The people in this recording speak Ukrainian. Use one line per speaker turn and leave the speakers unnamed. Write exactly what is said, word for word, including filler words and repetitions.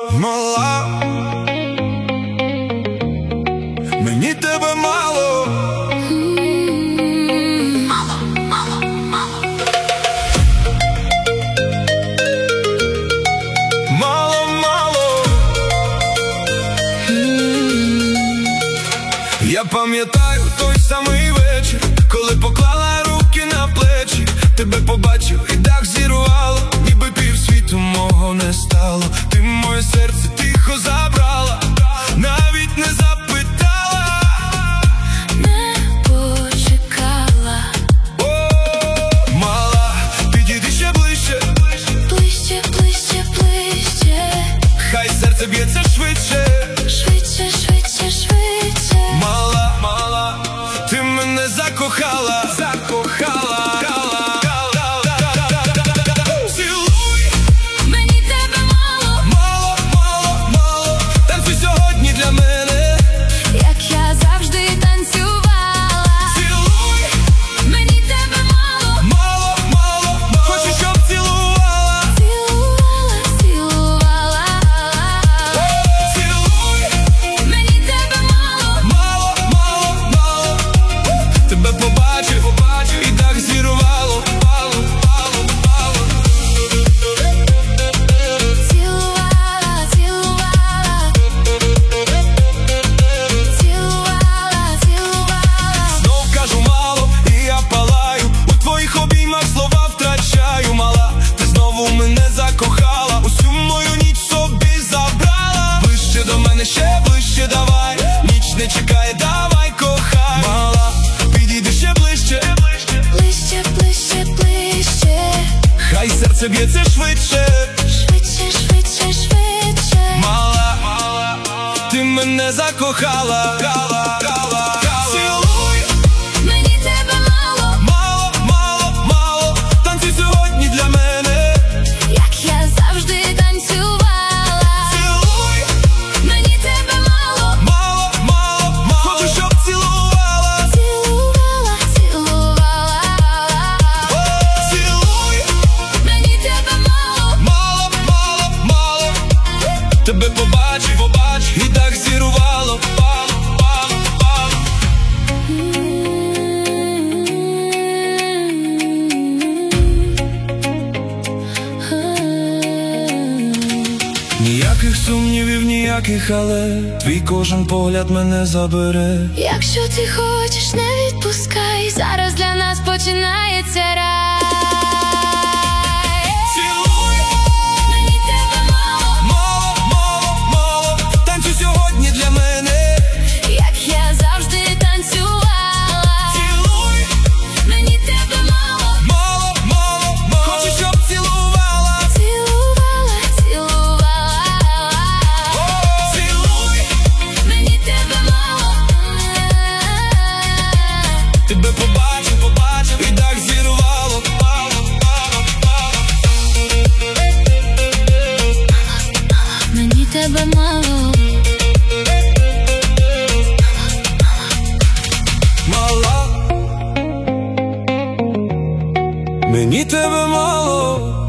мала, мені тебе мало. Мало, мало, мало. Мало, мало. Я пам'ятаю той самий вечір, коли поклала руки на плечі. Тебе побачив і дах зірвало, ніби півсвіту мого не стало. Ти моє серце тихо забрала, навіть не запитала,
не почекала.
О, мала, підійди ще ближче,
Ближче, ближче, ближче.
хай серце б'ється швидше,
Швидше, швидше, швидше.
мала, мала, ти мене закохала, закохала. Ще ближче давай, ніч не чекає, давай кохай. Мала, підійди ще ближче,
Ближче, ближче, ближче.
хай серце б'ється швидше,
Швидше, швидше, швидше.
Мала, мала, ти мене закохала. Тебе побачив, побачив, і так зірвало, пало, пало, пало. Ніяких сумнівів, ніяких, але твій кожен погляд мене забере.
Якщо ти хочеш, не відпускай, зараз для нас починається рай.
Тебе побачив, побачив, і так зірвало, пало, пало, пало.
Мені тебе мало.
Мала, мені тебе мало.